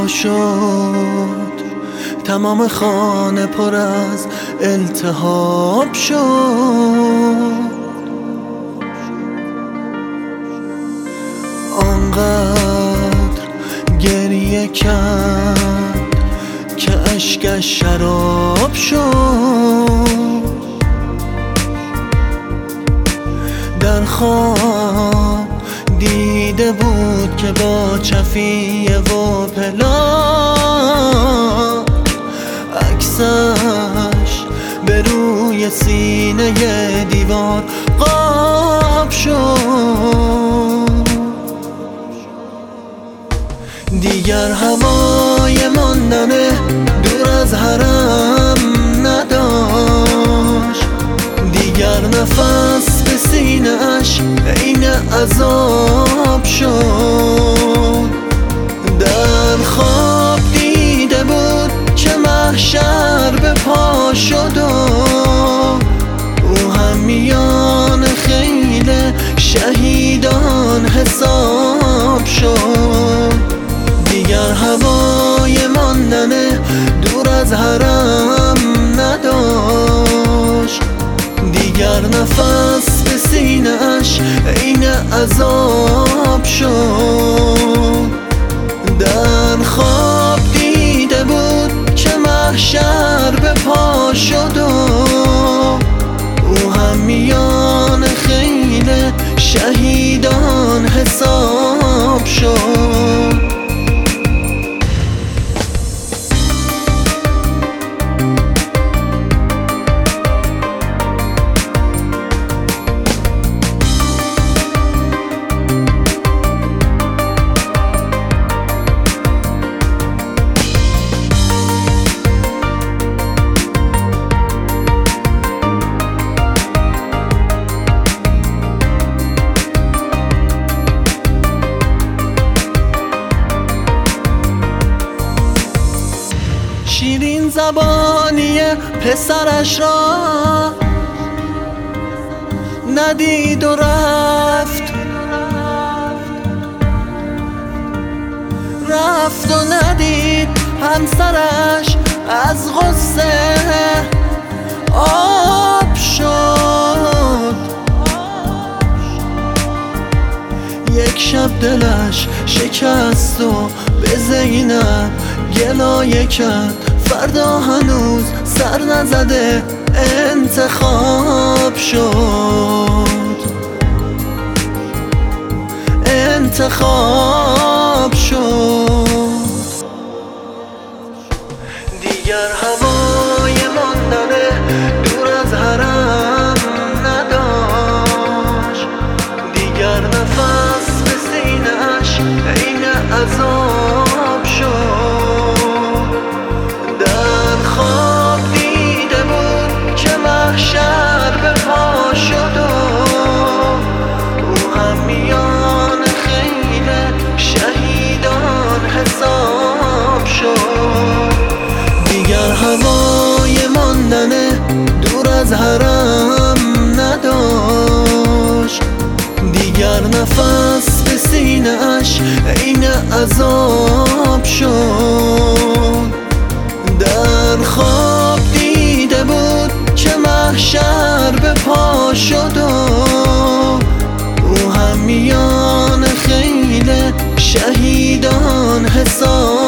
پا شد، تمام خانه پر از التهاب شد. آنقدر گریه کرد که اشکش شراب شد. در خواب دیده بود که با چفیه و پلاک عکسش به روی سینه دیوار قاب شد. دیگر هوای ماندن دور از حرم نداشت، دیگر نفس به سینه اش عین عذاب شد. در خواب دیده بود که محشر به پا شد و او هم میان خیل شهیدان حساب شد. دیگر هوای ماندن دور از حرم نداشت، دیگر نفس به سینه اش عین عذاب شد. در خواب دیده بود که محشر به پا شد و او هم میان خیل شهیدان حساب شد. شیرین زبانی پسرش را ندید و رفت، رفت و ندید همسرش از غصه آب شد. یک شب دلش شکست و به زینب گلایه کرد، فردا هنوز سر نزده انتخاب شد، انتخاب شد. دیگر هوای ماندن دور از حرم نداشت، دیگر نفس به سینه اش عین عذاب شد. دیگر هوای ماندن دور از حرم نداشت، دیگر نفس به سینه اش عین عذاب شد. در خواب دیده بود که محشر به پا شد و او هم میان خیل شهیدان حساب